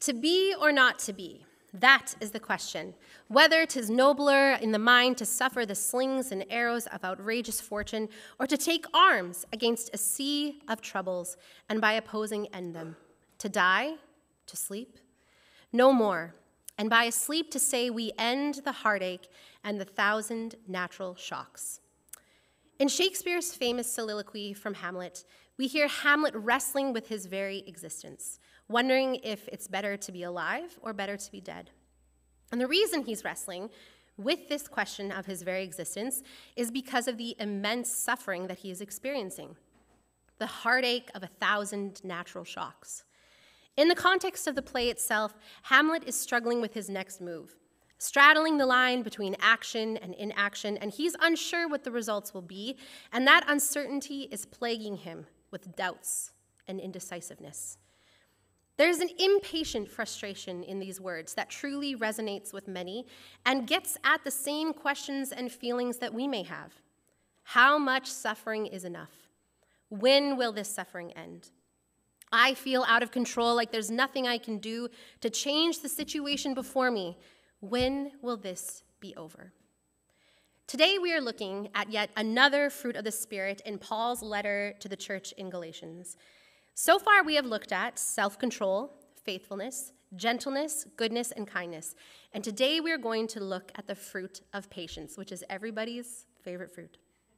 To be or not to be, that is the question. Whether 'tis nobler in the mind to suffer the slings and arrows of outrageous fortune, or to take arms against a sea of troubles, and by opposing end them. To die, to sleep, no more, and by a sleep to say we end the heartache and the thousand natural shocks. In Shakespeare's famous soliloquy from Hamlet, we hear Hamlet wrestling with his very existence, wondering if it's better to be alive or better to be dead. And the reason he's wrestling with this question of his very existence is because of the immense suffering that he is experiencing, the heartache of 1,000 natural shocks. In the context of the play itself, Hamlet is struggling with his next move, straddling the line between action and inaction, and he's unsure what the results will be, and that uncertainty is plaguing him with doubts and indecisiveness. There's an impatient frustration in these words that truly resonates with many and gets at the same questions and feelings that we may have. How much suffering is enough? When will this suffering end? I feel out of control, like there's nothing I can do to change the situation before me. When will this be over? Today we are looking at yet another fruit of the Spirit in Paul's letter to the church in Galatians. So far we have looked at self-control, faithfulness, gentleness, goodness, and kindness. And today we are going to look at the fruit of patience, which is everybody's favorite fruit.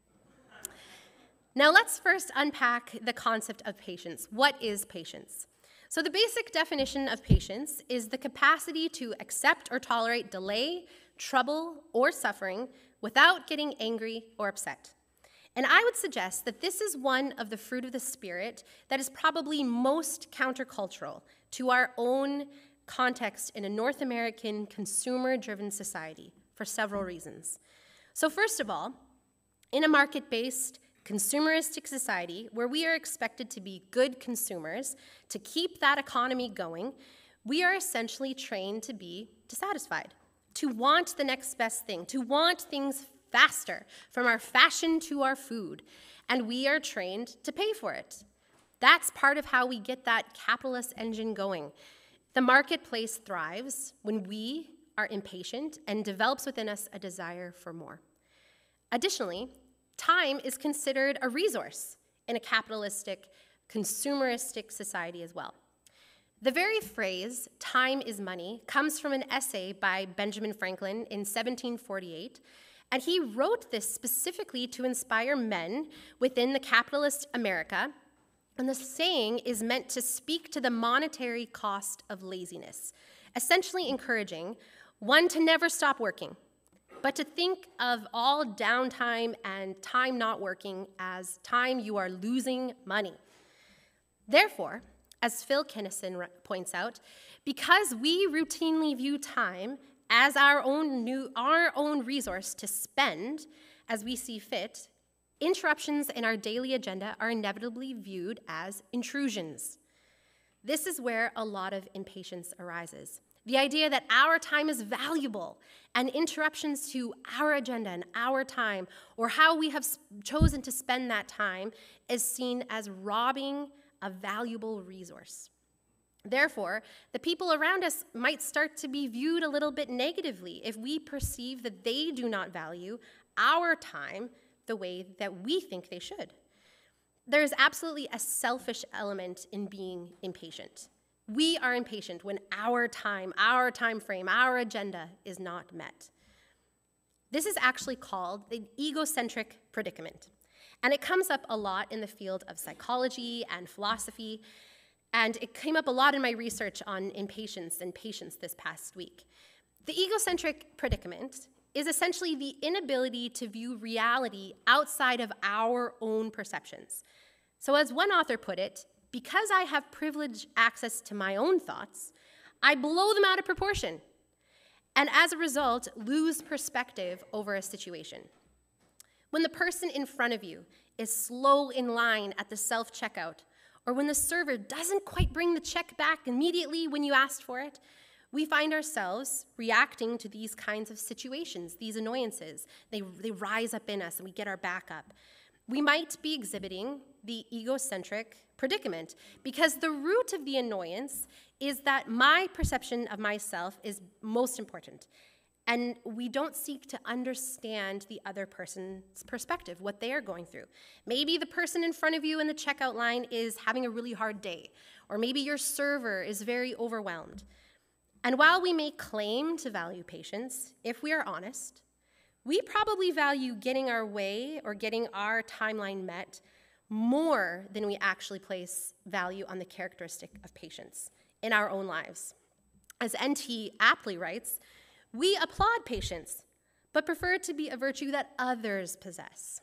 Now let's first unpack the concept of patience. What is patience? So the basic definition of patience is the capacity to accept or tolerate delay, trouble, or suffering without getting angry or upset. And I would suggest that this is one of the fruit of the Spirit that is probably most countercultural to our own context in a North American consumer-driven society for several reasons. So first of all, in a market-based, consumeristic society where we are expected to be good consumers, to keep that economy going, we are essentially trained to be dissatisfied, to want the next best thing, to want things faster, from our fashion to our food, and we are trained to pay for it. That's part of how we get that capitalist engine going. The marketplace thrives when we are impatient and develops within us a desire for more. Additionally, time is considered a resource in a capitalistic, consumeristic society as well. The very phrase, time is money, comes from an essay by Benjamin Franklin in 1748, and he wrote this specifically to inspire men within the capitalist America, and the saying is meant to speak to the monetary cost of laziness, essentially encouraging one to never stop working, but to think of all downtime and time not working as time you are losing money. Therefore, as Phil Kinnison points out, because we routinely view time as our own resource to spend as we see fit, interruptions in our daily agenda are inevitably viewed as intrusions. This is where a lot of impatience arises. The idea that our time is valuable and interruptions to our agenda and our time, or how we have chosen to spend that time, is seen as robbing a valuable resource. Therefore, the people around us might start to be viewed a little bit negatively if we perceive that they do not value our time the way that we think they should. There is absolutely a selfish element in being impatient. We are impatient when our time frame, our agenda is not met. This is actually called the egocentric predicament, and it comes up a lot in the field of psychology and philosophy. And it came up a lot in my research on impatience and patience this past week. The egocentric predicament is essentially the inability to view reality outside of our own perceptions. So as one author put it, because I have privileged access to my own thoughts, I blow them out of proportion, and as a result, lose perspective over a situation. When the person in front of you is slow in line at the self-checkout, or when the server doesn't quite bring the check back immediately when you asked for it, we find ourselves reacting to these kinds of situations, these annoyances. They rise up in us and we get our back up. We might be exhibiting the egocentric predicament, because the root of the annoyance is that my perception of myself is most important. And we don't seek to understand the other person's perspective, what they are going through. Maybe the person in front of you in the checkout line is having a really hard day, or maybe your server is very overwhelmed. And while we may claim to value patience, if we are honest, we probably value getting our way or getting our timeline met more than we actually place value on the characteristic of patience in our own lives. As N.T. aptly writes, we applaud patience, but prefer it to be a virtue that others possess.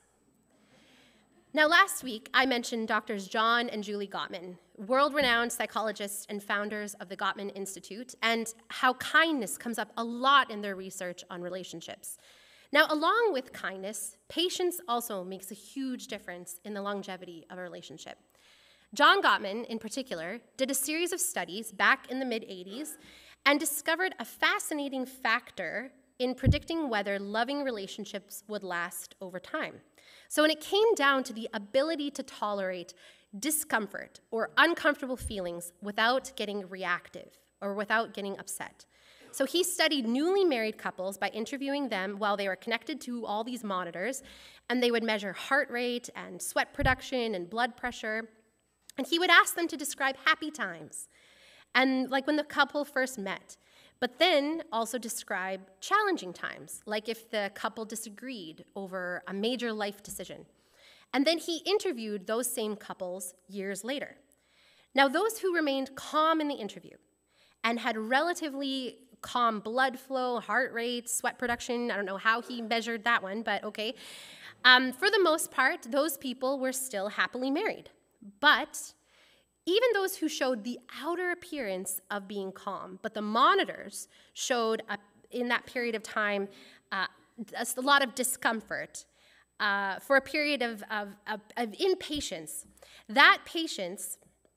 Now, last week, I mentioned Drs. John and Julie Gottman, world-renowned psychologists and founders of the Gottman Institute, and how kindness comes up a lot in their research on relationships. Now, along with kindness, patience also makes a huge difference in the longevity of a relationship. John Gottman, in particular, did a series of studies back in the mid-'80s and discovered a fascinating factor in predicting whether loving relationships would last over time. So when it came down to the ability to tolerate discomfort or uncomfortable feelings without getting reactive or without getting upset. So he studied newly married couples by interviewing them while they were connected to all these monitors, and they would measure heart rate and sweat production and blood pressure, and he would ask them to describe happy times, and like when the couple first met, but then also describe challenging times, like if the couple disagreed over a major life decision. And then he interviewed those same couples years later. Now, those who remained calm in the interview and had relatively calm blood flow, heart rate, sweat production, I don't know how he measured that one, but okay. For the most part, those people were still happily married. But even those who showed the outer appearance of being calm, but the monitors showed in that period of time a lot of discomfort for a period of impatience. That patience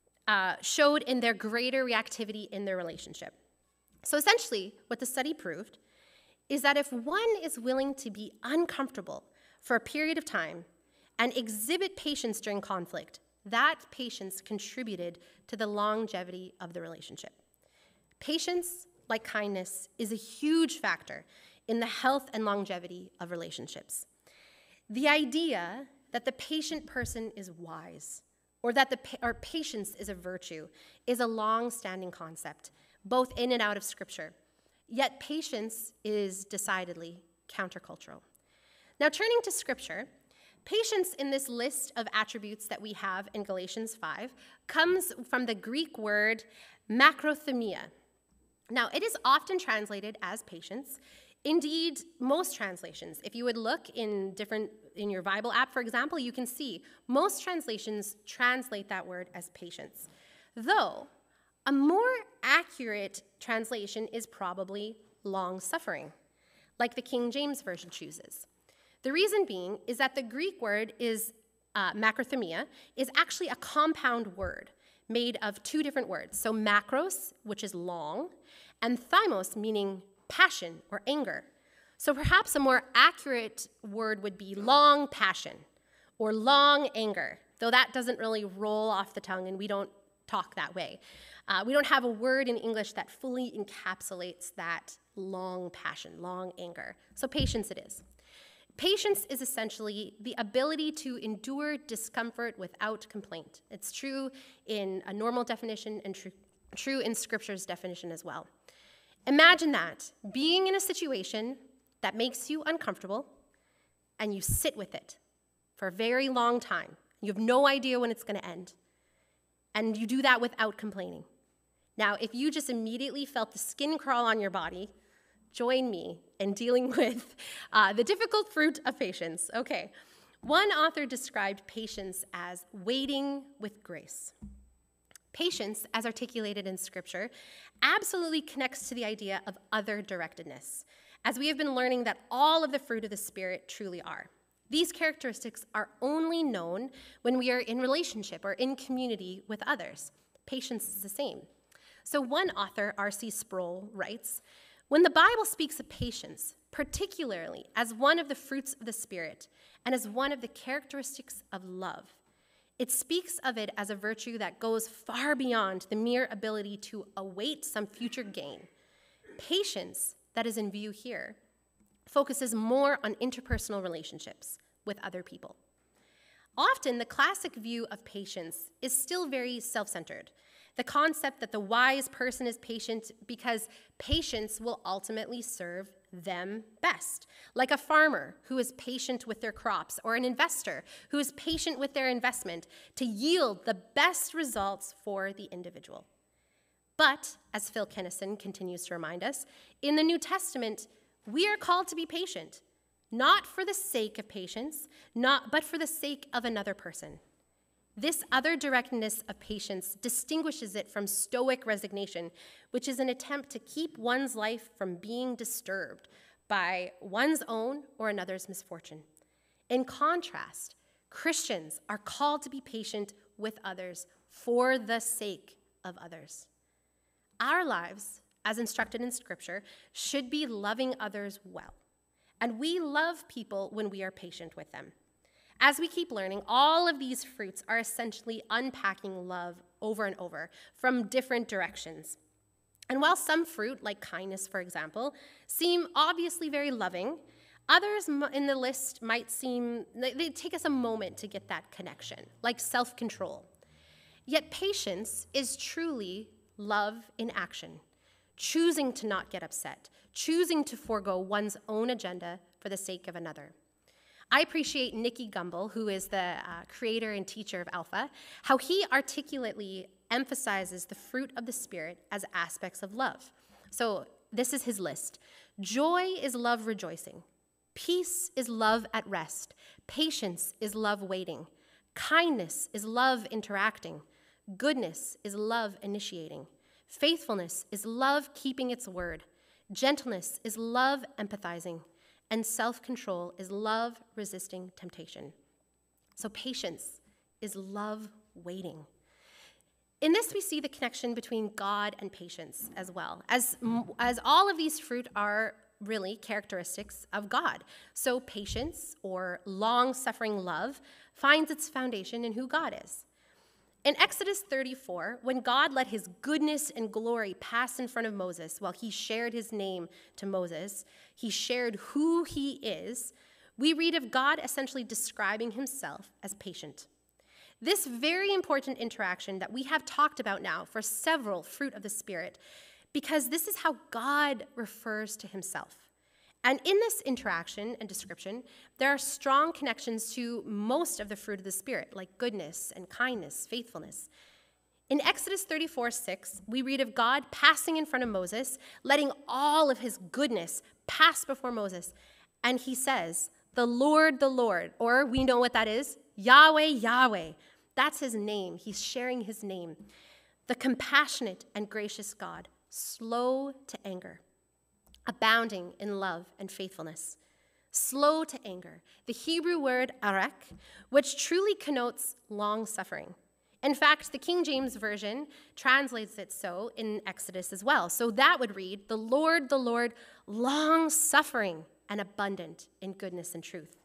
showed in their greater reactivity in their relationship. So essentially, what the study proved is that if one is willing to be uncomfortable for a period of time and exhibit patience during conflict, that patience contributed to the longevity of the relationship. Patience, like kindness, is a huge factor in the health and longevity of relationships. The idea that the patient person is wise, or that patience is a virtue, is a long-standing concept, both in and out of Scripture. Yet patience is decidedly countercultural. Now, turning to Scripture, patience in this list of attributes that we have in Galatians 5 comes from the Greek word makrothumia. Now, it is often translated as patience. Indeed, most translations, if you would look in your Bible app, for example, you can see most translations translate that word as patience. Though, a more accurate translation is probably long-suffering, like the King James Version chooses. The reason being is that the Greek word is makrothumia is actually a compound word made of two different words. So makros, which is long, and thymos, meaning passion or anger. So perhaps a more accurate word would be long passion or long anger, though that doesn't really roll off the tongue and we don't talk that way. We don't have a word in English that fully encapsulates that long passion, long anger. So patience it is. Patience is essentially the ability to endure discomfort without complaint. It's true in a normal definition and true in Scripture's definition as well. Imagine that, being in a situation that makes you uncomfortable and you sit with it for a very long time. You have no idea when it's going to end. And you do that without complaining. Now, if you just immediately felt the skin crawl on your body, join me in dealing with the difficult fruit of patience. Okay, one author described patience as waiting with grace. Patience, as articulated in Scripture, absolutely connects to the idea of other-directedness, as we have been learning that all of the fruit of the Spirit truly are. These characteristics are only known when we are in relationship or in community with others. Patience is the same. So one author, R.C. Sproul, writes, "When the Bible speaks of patience, particularly as one of the fruits of the Spirit and as one of the characteristics of love, It speaks of it as a virtue that goes far beyond the mere ability to await some future gain. Patience, that is in view here, focuses more on interpersonal relationships with other people. Often, the classic view of patience is still very self-centered. The concept that the wise person is patient because patience will ultimately serve them best. Like a farmer who is patient with their crops, or an investor who is patient with their investment to yield the best results for the individual. But, as Phil Kennison continues to remind us, in the New Testament, we are called to be patient, not for the sake of patience, but for the sake of another person. This other directness of patience distinguishes it from stoic resignation, which is an attempt to keep one's life from being disturbed by one's own or another's misfortune. In contrast, Christians are called to be patient with others for the sake of others. Our lives, as instructed in Scripture, should be loving others well. And we love people when we are patient with them. As we keep learning, all of these fruits are essentially unpacking love over and over from different directions. And while some fruit, like kindness, for example, seem obviously very loving, others in the list might seem, they take us a moment to get that connection, like self-control. Yet patience is truly love in action, choosing to not get upset, choosing to forego one's own agenda for the sake of another. I appreciate Nicky Gumbel, who is the creator and teacher of Alpha, how he articulately emphasizes the fruit of the Spirit as aspects of love. So this is his list. Joy is love rejoicing. Peace is love at rest. Patience is love waiting. Kindness is love interacting. Goodness is love initiating. Faithfulness is love keeping its word. Gentleness is love empathizing. And self-control is love resisting temptation. So patience is love waiting. In this, we see the connection between God and patience as well, as all of these fruit are really characteristics of God. So patience, or long-suffering love, finds its foundation in who God is. In Exodus 34, when God let his goodness and glory pass in front of Moses while he shared his name to Moses, he shared who he is, we read of God essentially describing himself as patient. This very important interaction that we have talked about now for several fruit of the Spirit, because this is how God refers to himself. And in this interaction and description, there are strong connections to most of the fruit of the Spirit, like goodness and kindness, faithfulness. In Exodus 34:6, we read of God passing in front of Moses, letting all of his goodness pass before Moses. And he says, the Lord, or we know what that is, Yahweh, Yahweh. That's his name. He's sharing his name. The compassionate and gracious God, slow to anger, abounding in love and faithfulness, slow to anger, the Hebrew word arak, which truly connotes long-suffering. In fact, the King James Version translates it so in Exodus as well. So that would read, the Lord, long-suffering and abundant in goodness and truth.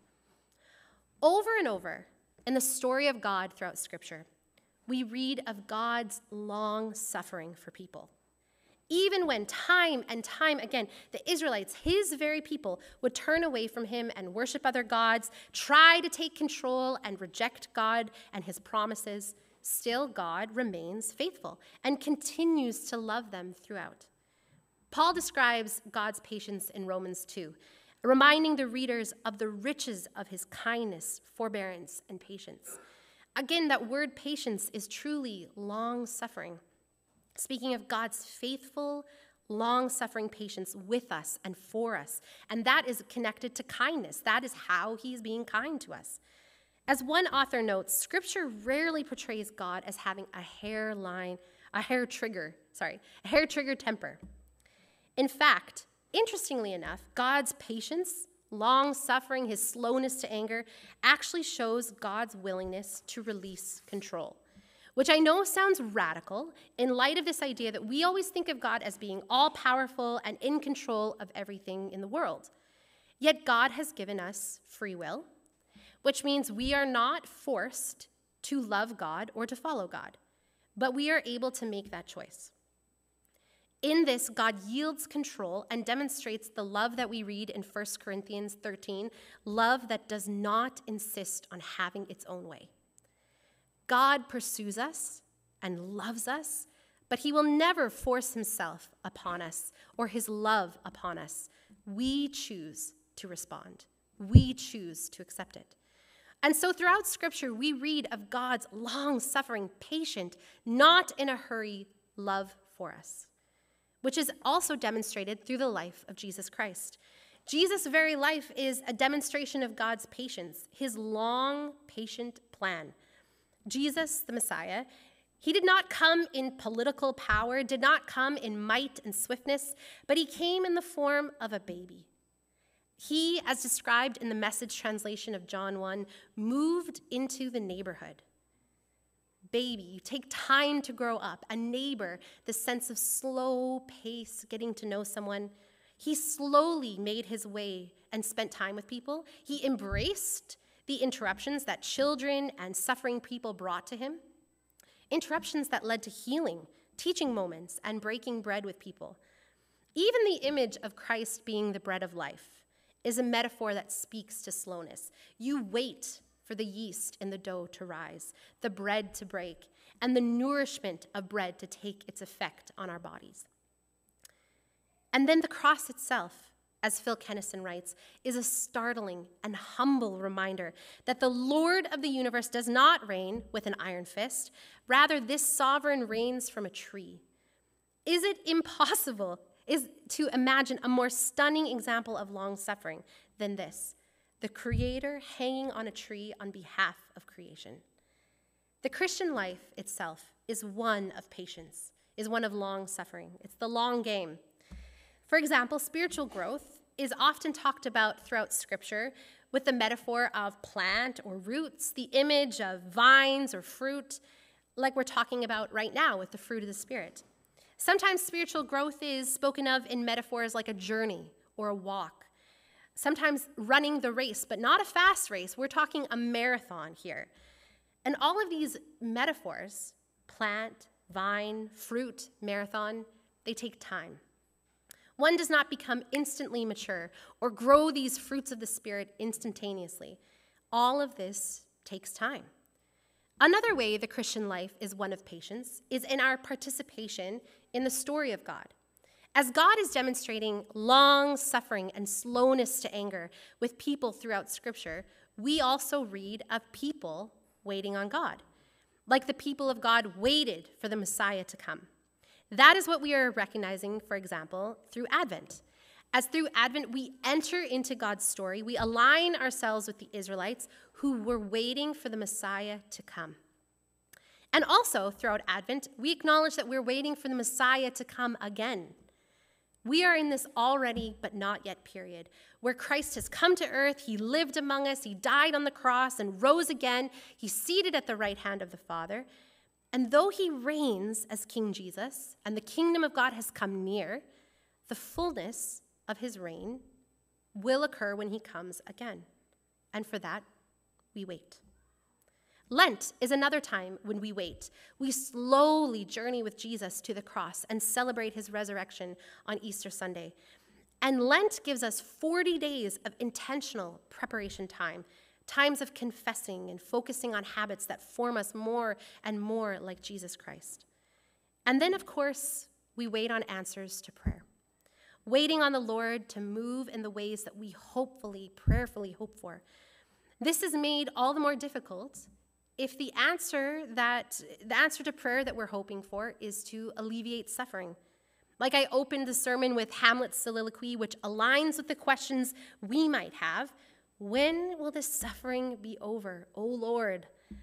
Over and over in the story of God throughout Scripture, we read of God's long-suffering for people. Even when time and time again, the Israelites, his very people, would turn away from him and worship other gods, try to take control and reject God and his promises, still God remains faithful and continues to love them throughout. Paul describes God's patience in Romans 2, reminding the readers of the riches of his kindness, forbearance, and patience. Again, that word patience is truly long-suffering, speaking of God's faithful, long-suffering patience with us and for us. And that is connected to kindness. That is how he's being kind to us. As one author notes, Scripture rarely portrays God as having a hair trigger temper. In fact, interestingly enough, God's patience, long-suffering, his slowness to anger, actually shows God's willingness to release control, which I know sounds radical in light of this idea that we always think of God as being all-powerful and in control of everything in the world. Yet God has given us free will, which means we are not forced to love God or to follow God, but we are able to make that choice. In this, God yields control and demonstrates the love that we read in 1 Corinthians 13, love that does not insist on having its own way. God pursues us and loves us, but he will never force himself upon us or his love upon us. We choose to respond. We choose to accept it. And so throughout Scripture, we read of God's long-suffering, patient, not in a hurry love for us, which is also demonstrated through the life of Jesus Christ. Jesus' very life is a demonstration of God's patience, his long, patient plan. Jesus, the Messiah, he did not come in political power, did not come in might and swiftness, but he came in the form of a baby. He, as described in the Message translation of John 1, moved into the neighborhood. Baby, you take time to grow up. A neighbor, the sense of slow pace, getting to know someone. He slowly made his way and spent time with people. He embraced the interruptions that children and suffering people brought to him. Interruptions that led to healing, teaching moments, and breaking bread with people. Even the image of Christ being the bread of life is a metaphor that speaks to slowness. You wait for the yeast in the dough to rise, the bread to break, and the nourishment of bread to take its effect on our bodies. And then the cross itself, as Phil Kennison writes, is a startling and humble reminder that the Lord of the universe does not reign with an iron fist. Rather, this sovereign reigns from a tree. Is it impossible to imagine a more stunning example of long-suffering than this? The Creator hanging on a tree on behalf of creation. The Christian life itself is one of patience, is one of long-suffering. It's the long game. For example, spiritual growth is often talked about throughout Scripture with the metaphor of plant or roots, the image of vines or fruit, like we're talking about right now with the fruit of the Spirit. Sometimes spiritual growth is spoken of in metaphors like a journey or a walk. Sometimes running the race, but not a fast race. We're talking a marathon here. And all of these metaphors, plant, vine, fruit, marathon, they take time. One does not become instantly mature or grow these fruits of the Spirit instantaneously. All of this takes time. Another way the Christian life is one of patience is in our participation in the story of God. As God is demonstrating long suffering and slowness to anger with people throughout Scripture, we also read of people waiting on God, like the people of God waited for the Messiah to come. That is what we are recognizing, for example, through Advent. As through Advent, we enter into God's story, we align ourselves with the Israelites who were waiting for the Messiah to come. And also, throughout Advent, we acknowledge that we're waiting for the Messiah to come again. We are in this already but not yet period, where Christ has come to earth, he lived among us, he died on the cross and rose again, he's seated at the right hand of the Father. And though he reigns as King Jesus, and the kingdom of God has come near, the fullness of his reign will occur when he comes again. And for that, we wait. Lent is another time when we wait. We slowly journey with Jesus to the cross and celebrate his resurrection on Easter Sunday. And Lent gives us 40 days of intentional preparation time, times of confessing and focusing on habits that form us more and more like Jesus Christ. And then, of course, we wait on answers to prayer, waiting on the Lord to move in the ways that we hopefully, prayerfully hope for. This is made all the more difficult if the answer to prayer that we're hoping for is to alleviate suffering. Like I opened the sermon with Hamlet's soliloquy, which aligns with the questions we might have. When will this suffering be over, O Lord?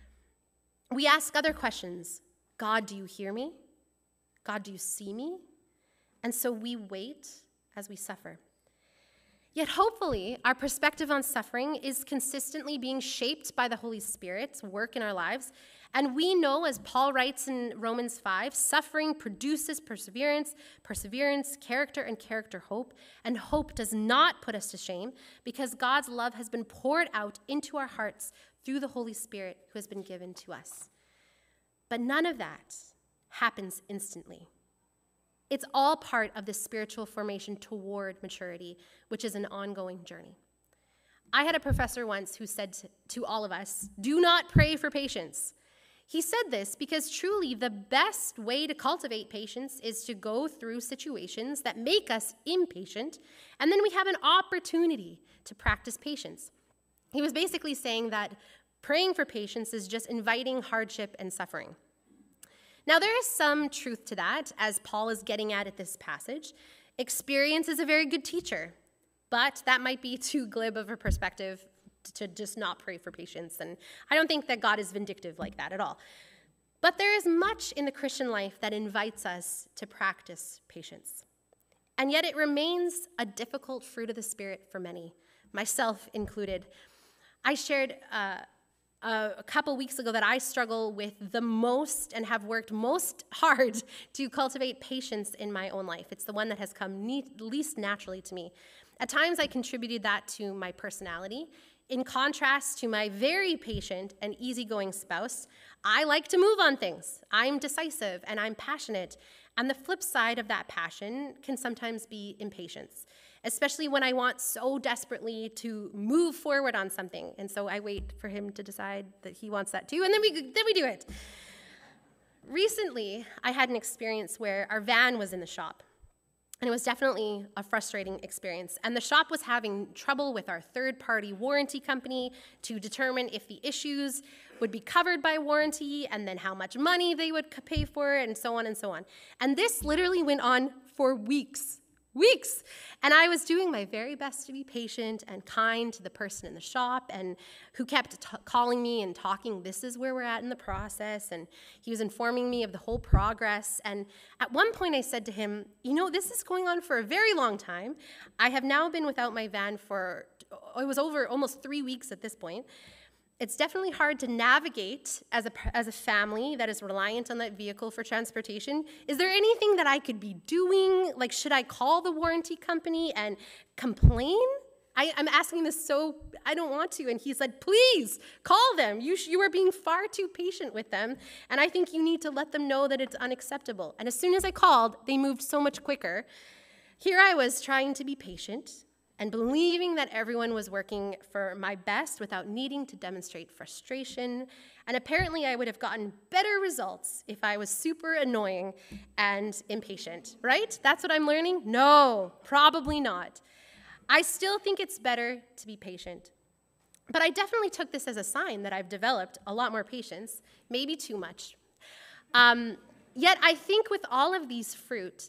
We ask other questions. God, do you hear me? God, do you see me? And so we wait as we suffer. Yet hopefully, our perspective on suffering is consistently being shaped by the Holy Spirit's work in our lives. And we know, as Paul writes in Romans 5, suffering produces perseverance, perseverance, character, and character hope. And hope does not put us to shame because God's love has been poured out into our hearts through the Holy Spirit who has been given to us. But none of that happens instantly. It's all part of the spiritual formation toward maturity, which is an ongoing journey. I had a professor once who said to all of us, "Do not pray for patience." He said this because truly the best way to cultivate patience is to go through situations that make us impatient, and then we have an opportunity to practice patience. He was basically saying that praying for patience is just inviting hardship and suffering. Now, there is some truth to that, as Paul is getting at this passage. Experience is a very good teacher, but that might be too glib of a perspective to just not pray for patience, and I don't think that God is vindictive like that at all. But there is much in the Christian life that invites us to practice patience. And yet it remains a difficult fruit of the Spirit for many, myself included. I shared a couple weeks ago that I struggle with the most and have worked most hard to cultivate patience in my own life. It's the one that has come least naturally to me. At times, I contributed that to my personality. In contrast to my very patient and easygoing spouse, I like to move on things. I'm decisive and I'm passionate. And the flip side of that passion can sometimes be impatience, especially when I want so desperately to move forward on something. And so I wait for him to decide that he wants that too, and then we do it. Recently, I had an experience where our van was in the shop. And it was definitely a frustrating experience. And the shop was having trouble with our third-party warranty company to determine if the issues would be covered by warranty and then how much money they would pay for it and so on and so on. And this literally went on for weeks. And I was doing my very best to be patient and kind to the person in the shop and who kept calling me and talking, this is where we're at in the process. And he was informing me of the whole progress. And at one point I said to him, this is going on for a very long time. I have now been without my van for, it was over almost 3 weeks at this point. It's definitely hard to navigate as a family that is reliant on that vehicle for transportation. Is there anything that I could be doing? Like, should I call the warranty company and complain? I'm asking this so I don't want to. And he said, please call them. You are being far too patient with them. And I think you need to let them know that it's unacceptable. And as soon as I called, they moved so much quicker. Here I was trying to be patient and believing that everyone was working for my best without needing to demonstrate frustration. And apparently I would have gotten better results if I was super annoying and impatient, right? That's what I'm learning? No, probably not. I still think it's better to be patient. But I definitely took this as a sign that I've developed a lot more patience, maybe too much. Yet I think with all of these fruit,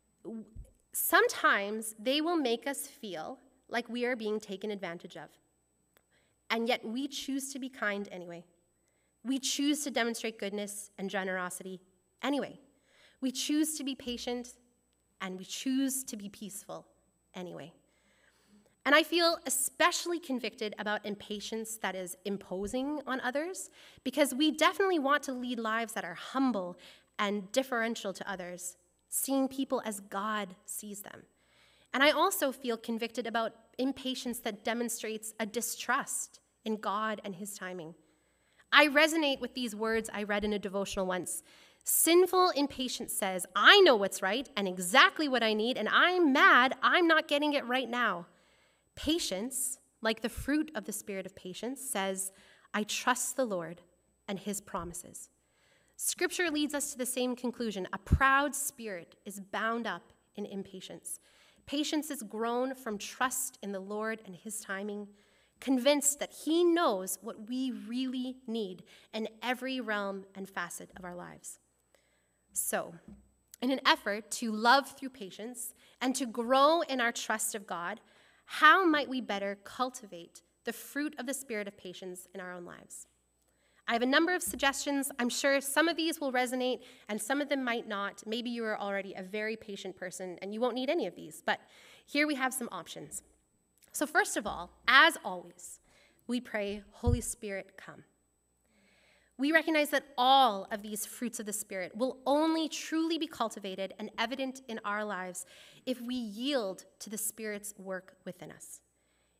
sometimes they will make us feel like we are being taken advantage of. And yet we choose to be kind anyway. We choose to demonstrate goodness and generosity anyway. We choose to be patient and we choose to be peaceful anyway. And I feel especially convicted about impatience that is imposing on others because we definitely want to lead lives that are humble and differential to others, seeing people as God sees them. And I also feel convicted about impatience that demonstrates a distrust in God and his timing. I resonate with these words I read in a devotional once. Sinful impatience says, I know what's right and exactly what I need, and I'm mad I'm not getting it right now. Patience, like the fruit of the spirit of patience, says, I trust the Lord and his promises. Scripture leads us to the same conclusion. A proud spirit is bound up in impatience. Patience is grown from trust in the Lord and his timing, convinced that he knows what we really need in every realm and facet of our lives. So, in an effort to love through patience and to grow in our trust of God, how might we better cultivate the fruit of the spirit of patience in our own lives? I have a number of suggestions. I'm sure some of these will resonate and some of them might not. Maybe you are already a very patient person and you won't need any of these, but here we have some options. So first of all, as always, we pray, Holy Spirit, come. We recognize that all of these fruits of the Spirit will only truly be cultivated and evident in our lives if we yield to the Spirit's work within us.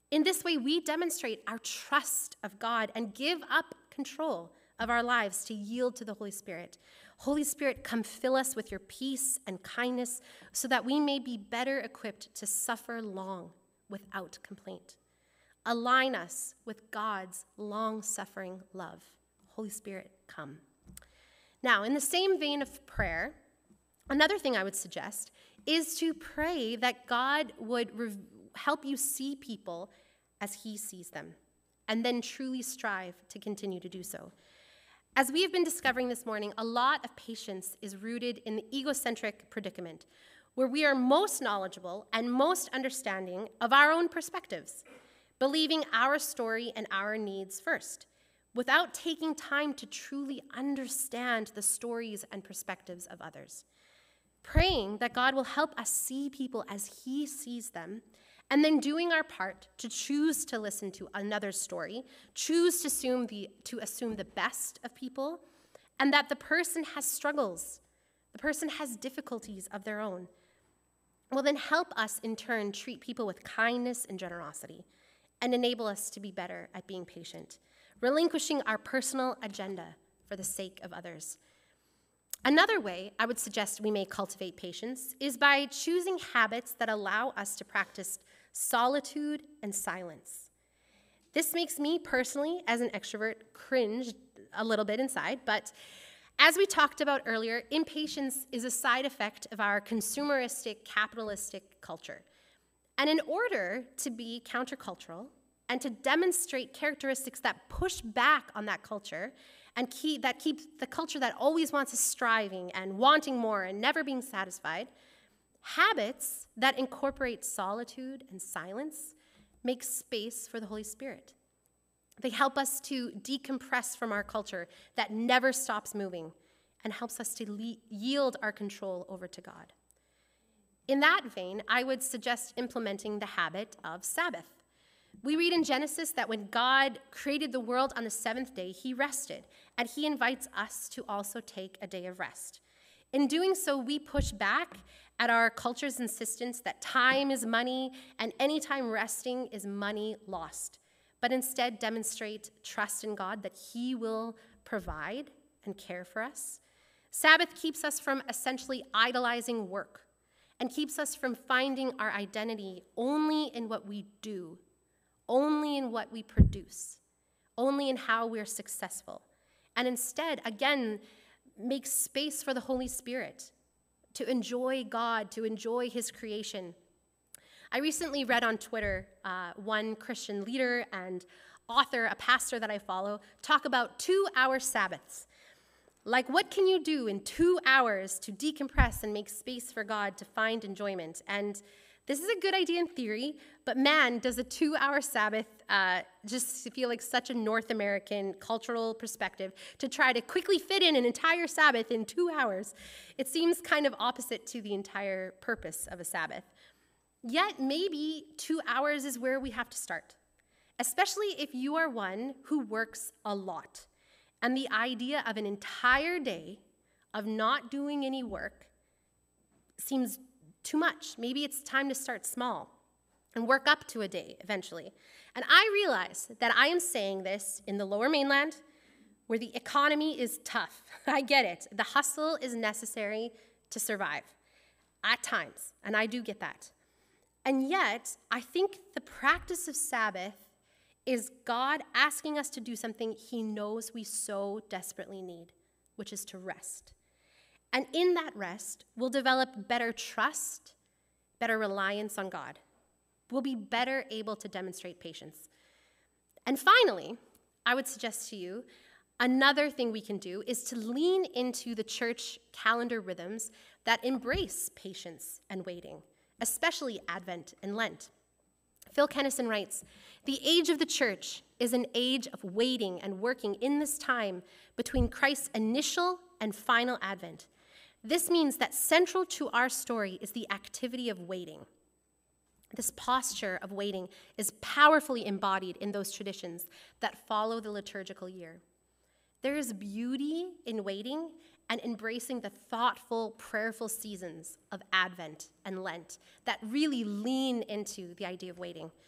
In this way, we demonstrate our trust of God and give up control of our lives to yield to the Holy Spirit. Holy Spirit, come fill us with your peace and kindness so that we may be better equipped to suffer long without complaint. Align us with God's long-suffering love. Holy Spirit, come. Now, in the same vein of prayer, another thing I would suggest is to pray that God would help you see people as he sees them, and then truly strive to continue to do so. As we have been discovering this morning, a lot of patience is rooted in the egocentric predicament, where we are most knowledgeable and most understanding of our own perspectives, believing our story and our needs first, without taking time to truly understand the stories and perspectives of others. Praying that God will help us see people as he sees them, and then doing our part to choose to listen to another's story, choose to assume the best of people, and that the person has struggles, the person has difficulties of their own, will then help us in turn treat people with kindness and generosity, and enable us to be better at being patient, relinquishing our personal agenda for the sake of others. Another way I would suggest we may cultivate patience is by choosing habits that allow us to practice solitude and silence. This makes me personally, as an extrovert, cringe a little bit inside, but as we talked about earlier, impatience is a side effect of our consumeristic, capitalistic culture. And in order to be countercultural and to demonstrate characteristics that push back on that culture and keep the culture that always wants us striving and wanting more and never being satisfied, habits that incorporate solitude and silence make space for the Holy Spirit. They help us to decompress from our culture that never stops moving and helps us to yield our control over to God. In that vein, I would suggest implementing the habit of Sabbath. We read in Genesis that when God created the world on the seventh day, he rested, and he invites us to also take a day of rest. In doing so, we push back at our culture's insistence that time is money and any time resting is money lost, but instead demonstrate trust in God that he will provide and care for us. Sabbath keeps us from essentially idolizing work and keeps us from finding our identity only in what we do, only in what we produce, only in how we're successful, and instead, again, make space for the Holy Spirit to enjoy God, to enjoy his creation. I recently read on Twitter one Christian leader and author, a pastor that I follow, talk about 2-hour Sabbaths. Like, what can you do in 2 hours to decompress and make space for God to find enjoyment? And this is a good idea in theory, but man, does a 2-hour Sabbath just feel like such a North American cultural perspective to try to quickly fit in an entire Sabbath in 2 hours. It seems kind of opposite to the entire purpose of a Sabbath. Yet maybe 2 hours is where we have to start, especially if you are one who works a lot. And the idea of an entire day of not doing any work seems too much. Maybe it's time to start small and work up to a day eventually. And I realize that I am saying this in the Lower Mainland where the economy is tough. I get it. The hustle is necessary to survive at times, and I do get that. And yet, I think the practice of Sabbath is God asking us to do something he knows we so desperately need, which is to rest. And in that rest, we'll develop better trust, better reliance on God. We'll be better able to demonstrate patience. And finally, I would suggest to you, another thing we can do is to lean into the church calendar rhythms that embrace patience and waiting, especially Advent and Lent. Phil Kennison writes, "The age of the church is an age of waiting and working in this time between Christ's initial and final advent. This means that central to our story is the activity of waiting. This posture of waiting is powerfully embodied in those traditions that follow the liturgical year. There is beauty in waiting and embracing the thoughtful, prayerful seasons of Advent and Lent that really lean into the idea of waiting.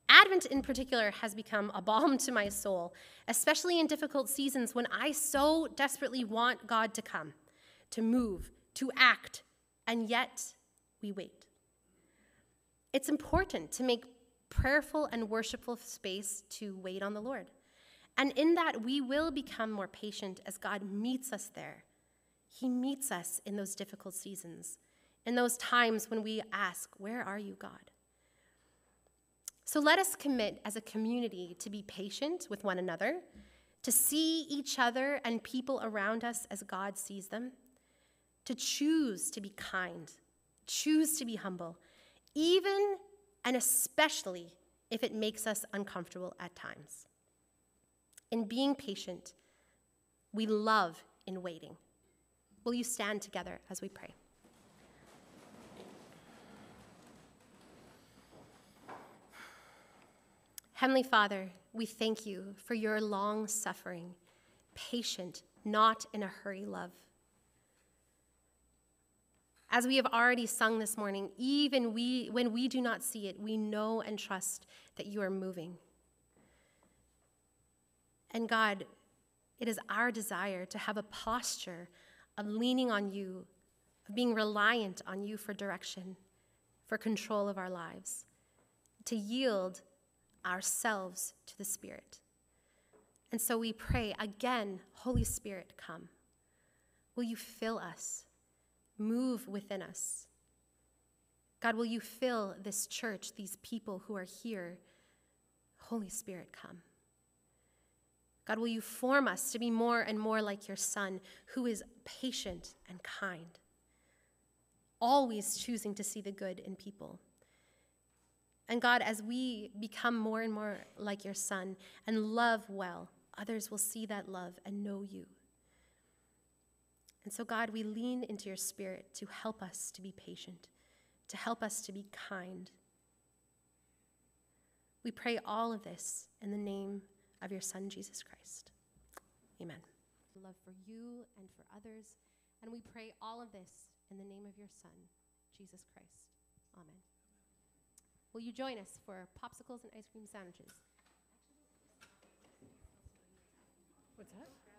Advent in particular has become a balm to my soul, especially in difficult seasons when I so desperately want God to come, to move, to act, and yet we wait. It's important to make prayerful and worshipful space to wait on the Lord. And in that, we will become more patient as God meets us there. He meets us in those difficult seasons, in those times when we ask, "Where are you, God?" So let us commit as a community to be patient with one another, to see each other and people around us as God sees them, to choose to be kind, choose to be humble, even and especially if it makes us uncomfortable at times. In being patient, we love in waiting. Will you stand together as we pray? Heavenly Father, we thank you for your long-suffering, patient, not in a hurry love. As we have already sung this morning, even when we do not see it, we know and trust that you are moving. And God, it is our desire to have a posture of leaning on you, of being reliant on you for direction, for control of our lives, to yield ourselves to the Spirit. And so we pray again, Holy Spirit, come. Will you fill us? Move within us. God, will you fill this church, these people who are here? Holy Spirit, come. God, will you form us to be more and more like your Son, who is patient and kind, always choosing to see the good in people. And God, as we become more and more like your Son and love well, others will see that love and know you. And so, God, we lean into your Spirit to help us to be patient, to help us to be kind. We pray all of this in the name of your Son, Jesus Christ. Amen. Love for you and for others. And we pray all of this in the name of your Son, Jesus Christ. Amen. Will you join us for popsicles and ice cream sandwiches? What's that?